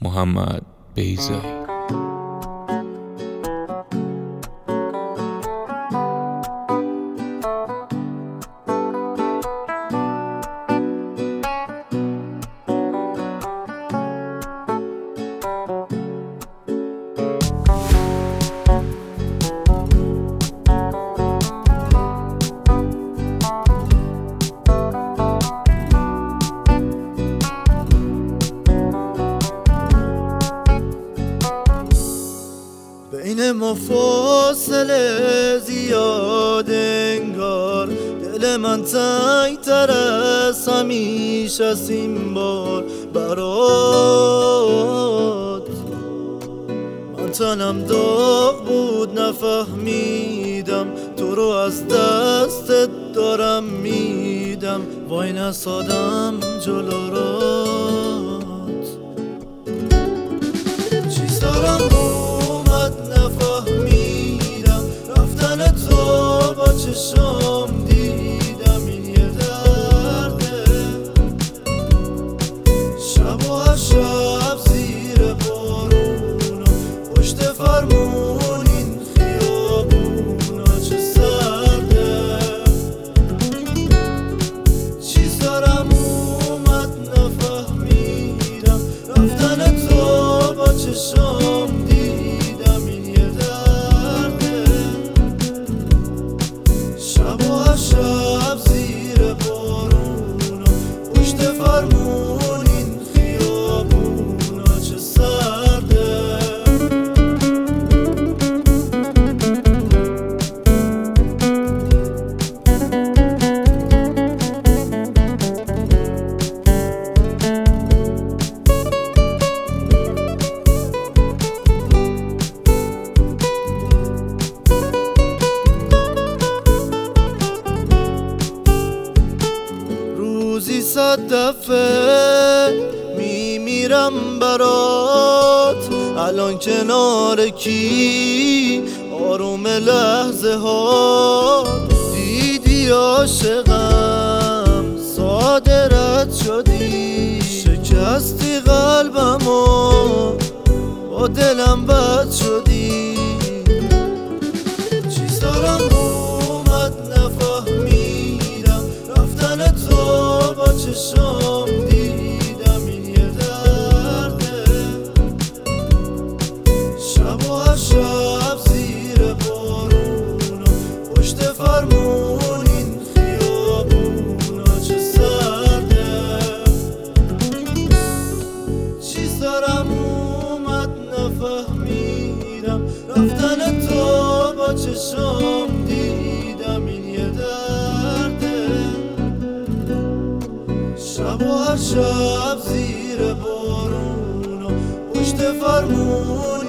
محمد بیضایی. بین ما فاصله زیاد انگار، دل من تنگ تر از همیشه است این بار برات. من تنم داغ بود نفهمیدم، تو رو از دستت دارم میدم، وای نسادم جلو رات. چی سرم نفهمیدم، رفتن تو با چشم دیدم، این یه درده. شب و هر شب زیر بارون، پشت فرمون این خیابونا چه سرده. چی سرم اومد نفهمیدم، رفتن تو با چشم دیدم، این یه درده. شب و هر شب زیر بارون، پشت فرمون این خیابونا چه سرده. روزی 100 دفعه میمیرم برات، الان کنار کی آروم لحظه ها. دیدی عاشقم ساده رد شدی، شکستی قلبمو با دلم بد شدی. چی سرم اومد نفهمیدم، رفتن تو با چشم دیدم، این یه درده. شب و هر شب زیر بارون، پشت فرمون این خیابونا چه سرده. چی سرم اومد نفهمیدم، رفتن تو با چشم دیدم، این یه درده. شب و هر شب زیر بارون، پشت فرمون